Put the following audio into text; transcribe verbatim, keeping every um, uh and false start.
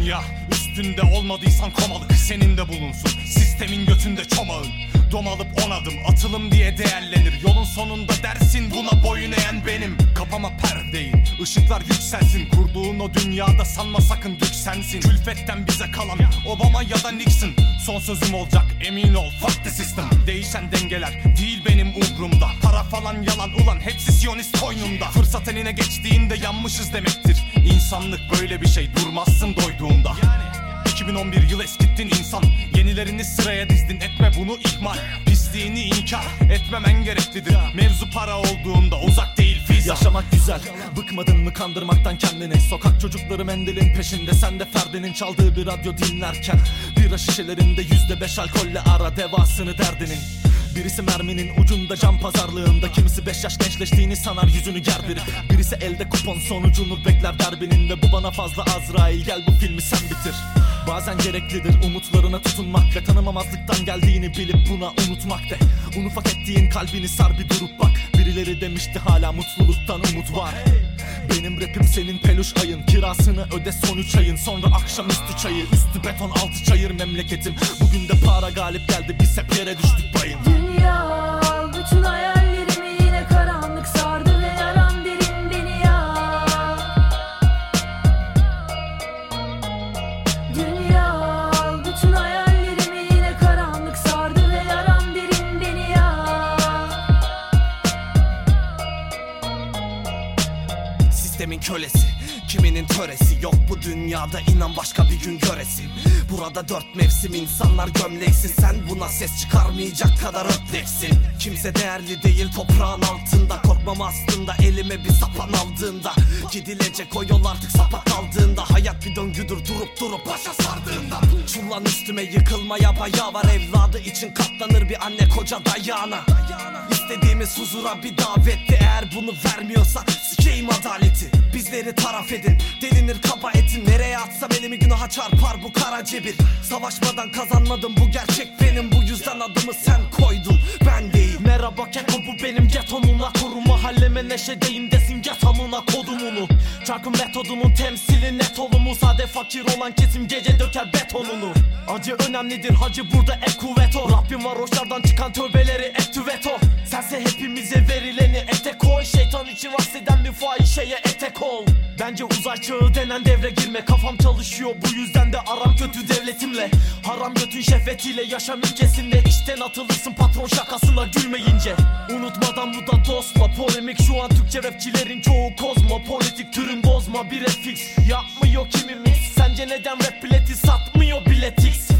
dünya. Üstünde olmadıysan komalık senin de bulunsun. Sistemin götünde çomağın. Domalıp on adım atılım diye değerlenir. Yolun sonunda dersin buna boyun eğen benim. Kapama perdeyi, ışıklar yükselsin. Kurduğun o dünyada sanma sakın dük sensin. Külfetten bize kalan Obama ya da Nixon. Son sözüm olacak emin ol, fuck the system. Değişen dengeler değil benim umrumda. Para falan yalan ulan hepsi Siyonist koynunda. Fırsat eline geçtiğinde yanmışız demektir. İnsanlık böyle bir şey, durmazsın doyduğunda. iki bin on bir yıl eskittin insan. Yenilerini sıraya dizdin, etme bunu ihmal. Pisliğini inkar etmemen gereklidir. Mevzu para olduğunda uzak değil fiza. Yaşamak güzel, bıkmadın mı kandırmaktan kendini? Sokak çocukları mendilin peşinde, sen de Ferdi'nin çaldığı bir radyo dinlerken. Bira şişelerinde yüzde beş alkolle ara devasını derdinin. Birisi merminin ucunda, cam pazarlığında. Kimisi beş yaş gençleştiğini sanar, yüzünü gerdirir. Birisi elde kupon sonucunu bekler derbinin. Ve bu bana fazla Azrail, gel bu filmi sen bitir. Bazen gereklidir umutlarına tutunmak ve tanımamazlıktan geldiğini bilip buna unutmak de. Un ufak ettiğin kalbini sar bir durup bak. Birileri demişti hala mutluluktan umut var. Benim rapim senin peluş ayın. Kirasını öde son üç ayın. Sonra akşamüstü çayı, üstü beton altı çayır memleketim. Bugün de para galip geldi, biz hep yere düştük bayım. Dünya bütün hayallerimi yine karanlık sardı ve yaran derin beni ya. Dünya bütün hayallerimi yine karanlık sardı ve yaran derin beni ya. Sistemin kölesi, kiminin töresi yok bu dünyada, inan başka bir gün göresin. Burada dört mevsim, insanlar gömleksiz. Sen buna ses çıkarmayacak kadar ötleksin. Kimse değerli değil toprağın altında. Korkmam aslında elime bir sapan aldığında. Gidilecek o yol artık sapa kaldığında. Hayat bir döngüdür durup durup başa sardığında. Çullan üstüme yıkılmaya bayağı var. Evladı için katlanır bir anne koca dayağına. İstediğimiz huzura bir davetti. Eğer bunu vermiyorsa sikeyim adaleti. Bizleri taraf edin, delinir kaba etin. Nereye atsam elimi günaha çarpar bu kara cebir. Savaşmadan kazanmadım, bu gerçek benim. Bu yüzden adımı sen koydun, ben değil. Merhaba keko, bu benim getomun akoru. Mahalleme neşedeyim desin get amına kodumunu. Çarkın metodunun temsili net olumu. Sade fakir olan kesim gece döker betonunu. Acı önemlidir hacı, burada ek kuvvet o. Rabbim var hoşlardan çıkan tövbeleri ektü veto. Sense hepimize verileni ete koy. Şeytan için rahatseden bir fahişeye etek ol. Bence uzay çağı denen devre girme. Kafam çalışıyor bu yüzden de aram kötü devletimle. Haram götün şehvetiyle yaşam ülkesinde. İşten atılırsın patron şakasına gülmeyince. Unutmadan bu da dostla polemik. Şu an Türkçe rapçilerin çoğu kozmopolitik. Türün bozma bir F X yapmıyor kimimiz. Sence neden rap bileti satmıyor biletix?